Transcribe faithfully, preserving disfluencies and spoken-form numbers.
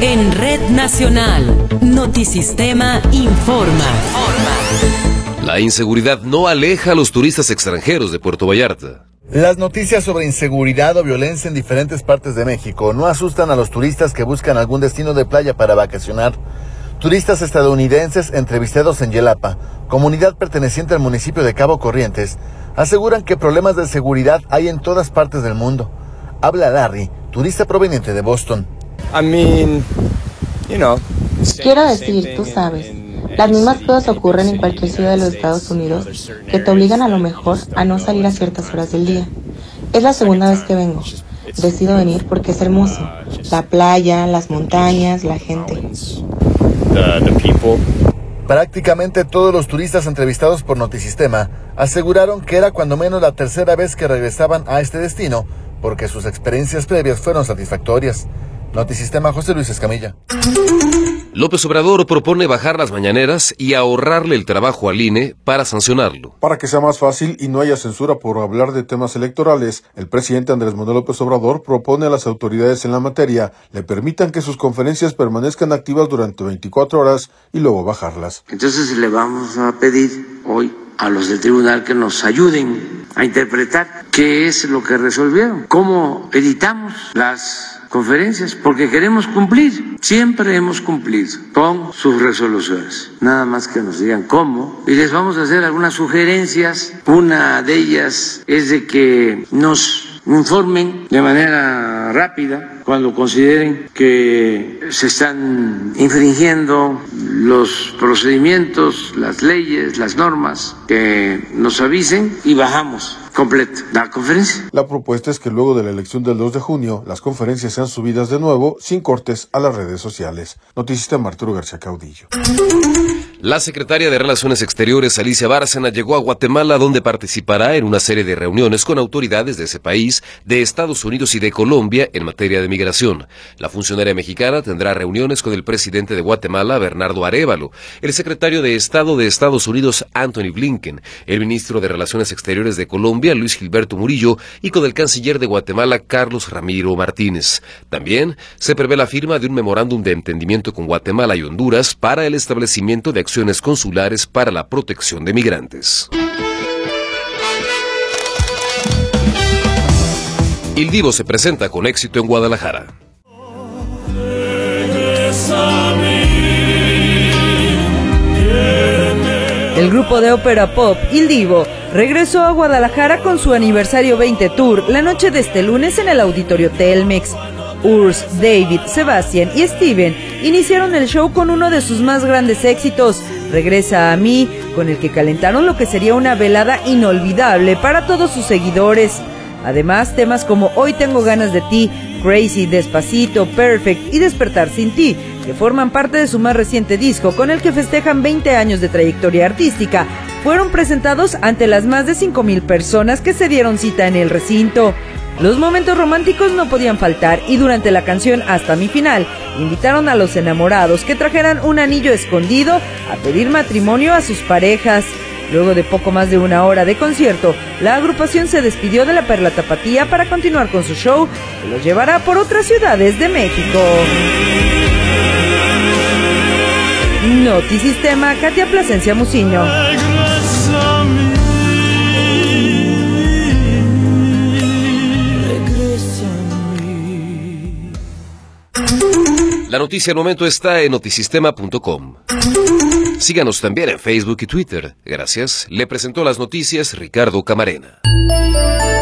En Red Nacional, Notisistema informa. La inseguridad no aleja a los turistas extranjeros de Puerto Vallarta. Las noticias sobre inseguridad o violencia en diferentes partes de México no asustan a los turistas que buscan algún destino de playa para vacacionar. Turistas estadounidenses entrevistados en Yelapa, comunidad perteneciente al municipio de Cabo Corrientes, aseguran que problemas de seguridad hay en todas partes del mundo. Habla Larry, turista proveniente de Boston. I mean, you know, Quiero decir, tú sabes, las mismas cosas ocurren en cualquier ciudad de los Estados Unidos que te obligan a lo mejor a no salir a ciertas horas del día. Es la segunda vez que vengo. Decido venir porque es hermoso. La playa, las montañas, la gente. The, the people. Prácticamente todos los turistas entrevistados por Notisistema aseguraron que era cuando menos la tercera vez que regresaban a este destino, porque sus experiencias previas fueron satisfactorias. Notisistema, José Luis Escamilla. López Obrador propone bajar las mañaneras y ahorrarle el trabajo al I N E para sancionarlo. Para que sea más fácil y no haya censura por hablar de temas electorales, el presidente Andrés Manuel López Obrador propone a las autoridades en la materia le permitan que sus conferencias permanezcan activas durante veinticuatro horas y luego bajarlas. Entonces le vamos a pedir hoy a los del tribunal que nos ayuden a interpretar qué es lo que resolvieron, cómo editamos las conferencias, porque queremos cumplir, siempre hemos cumplido con sus resoluciones, nada más que nos digan cómo, y les vamos a hacer algunas sugerencias. Una de ellas es de que nos informen de manera rápida cuando consideren que se están infringiendo los procedimientos, las leyes, las normas, que nos avisen y bajamos completo la conferencia. La propuesta es que luego de la elección del dos de junio, las conferencias sean subidas de nuevo, sin cortes, a las redes sociales. Notisista Arturo García Caudillo. La secretaria de Relaciones Exteriores, Alicia Bárcena, llegó a Guatemala, donde participará en una serie de reuniones con autoridades de ese país, de Estados Unidos y de Colombia en materia de migración. La funcionaria mexicana tendrá reuniones con el presidente de Guatemala, Bernardo Arévalo, el secretario de Estado de Estados Unidos, Anthony Blinken, el ministro de Relaciones Exteriores de Colombia, Luis Gilberto Murillo, y con el canciller de Guatemala, Carlos Ramiro Martínez. También se prevé la firma de un memorándum de entendimiento con Guatemala y Honduras para el establecimiento de acciones consulares para la protección de migrantes. Il Divo se presenta con éxito en Guadalajara. El grupo de ópera pop Il Divo regresó a Guadalajara con su aniversario veinte tour la noche de este lunes en el Auditorio Telmex. Urs, David, Sebastián y Steven iniciaron el show con uno de sus más grandes éxitos, Regresa a mí, con el que calentaron lo que sería una velada inolvidable para todos sus seguidores. Además, temas como Hoy tengo ganas de ti, Crazy, Despacito, Perfect y Despertar sin ti, que forman parte de su más reciente disco con el que festejan veinte años de trayectoria artística, fueron presentados ante las más de cinco mil personas que se dieron cita en el recinto. Los momentos románticos no podían faltar y durante la canción Hasta mi final, invitaron a los enamorados que trajeran un anillo escondido a pedir matrimonio a sus parejas. Luego de poco más de una hora de concierto, la agrupación se despidió de la Perla Tapatía para continuar con su show, que los llevará por otras ciudades de México. Notisistema, Katia Plasencia Muciño. La noticia al momento está en notisistema punto com. Síganos también en Facebook y Twitter. Gracias. Le presentó las noticias Ricardo Camarena.